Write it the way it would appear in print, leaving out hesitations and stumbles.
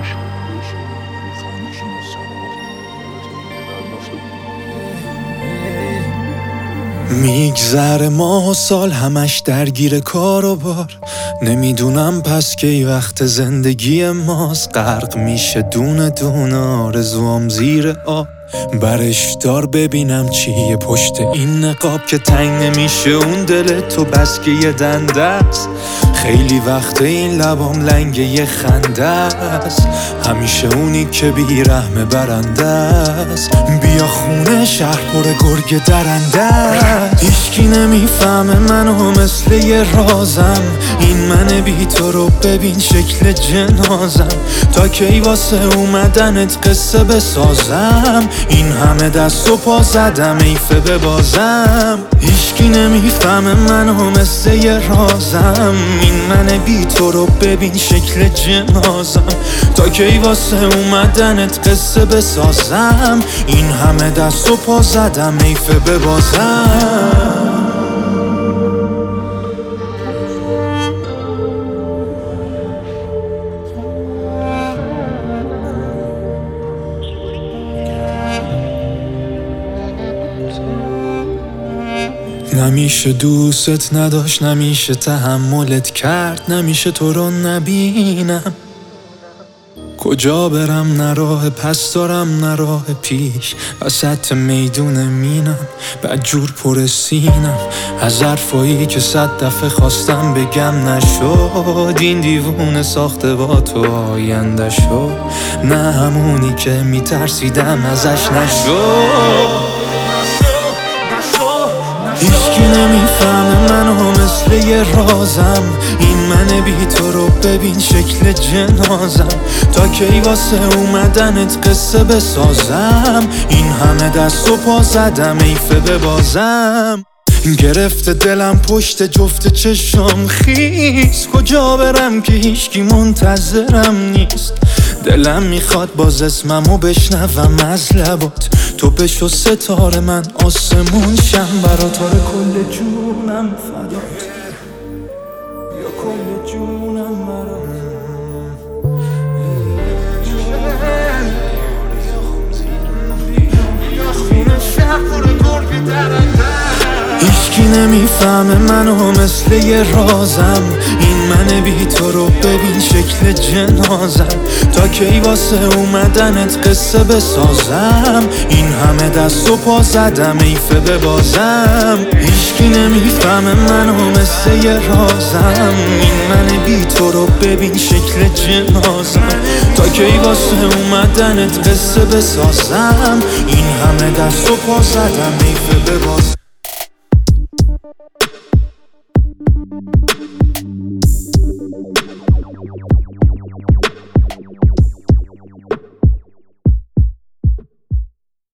میگذره ماه و سال همش درگیر کار و بار، نمیدونم پس کی وقت زندگی ماست. غرق میشه دونه دونه آرزوام زیر آب، برش دار ببینم چیه پشت این نقاب که تنگ نمیشه اون دل تو بس که یه دنده است. خیلی وقت این لبام لنگ یه خنده است، همیشه اونی که بیرحمه برنده است. بیا خونه شهر پر گرگ درنده است، هیچکی نمیفهمه منو مثل یه رازم. این من بی تو رو ببین شکل جنازم، تا کی واسه اومدنت قصه بسازم. این همه دست و پا زدم ایفه ببازم، هیچکی نمیفهمه منو مثل یه رازم. این من بی تو رو ببین شکل جنازم، تا کی واسه اومدنت قصه بسازم. این همه دست و پا زدم ایفه ببازم. نمیشه دوست نداشت، نمیشه تحملت کرد، نمیشه تو رو نبینم. کجا برم نه راه پس دارم نه راه پیش، وسط میدون مینم بدجور پر سینم. از حرفایی که 100 دفعه خواستم بگم نشد، این دیوونه ساخته با تو آینده شد. نه همونی که میترسیدم ازش نشد. هیچکی نمیفهمه منو مثل یه رازم. این من بی تو رو ببین شکل جنازم، تا کی واسه اومدنت قصه بسازم. این همه دست و پا زدم ایفه ببازم. گرفته دلم پشت جفت چشم خیس، کجا برم که هیچکی منتظرم نیست. دلم میخواد باز اسممو بشنوم از لبات، تو بشو ستاره من آسمون شم برات. آره کل جونم فدات، یا کل جونم برات. هیچکی نمیفهمه منو مثل یه رازم. این من بی تو رو ببین شکل جنازم، تا کی واسه اومدنت قصه بسازم. این همه دست و پا زدم ایفه ببازم. هیچکی نمیفهمه منو مثل یه رازم. این من بی تو رو ببین شکل جنازم، تا کی واسه اومدنت قصه بسازم. این همه دست و پا زدم ایفه ببازم.